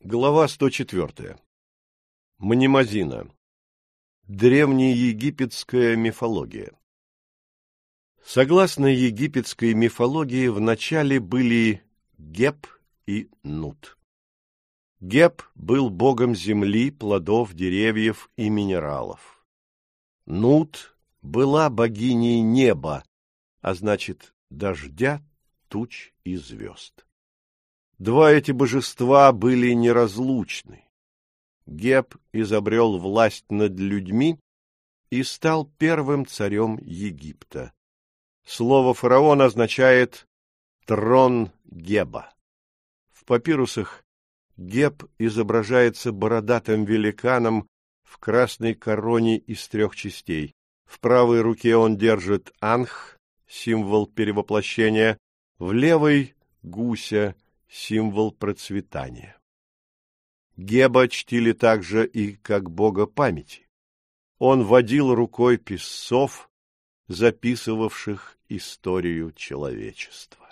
Глава 104. Мнемозина. Древнеегипетская мифология. Согласно египетской мифологии, вначале были Геб и Нут. Геб был богом земли, плодов, деревьев и минералов. Нут была богиней неба, а значит, дождя, туч и звезд. Два эти божества были неразлучны. Геб изобрел власть над людьми и стал первым царем Египта. Слово «фараон» означает «трон Геба». В папирусах Геб изображается бородатым великаном в красной короне из 3 частей. В правой руке он держит анх, символ перевоплощения, в левой — гуся, символ процветания. Геба чтили также и как бога памяти. Он водил рукой писцов, записывавших историю человечества.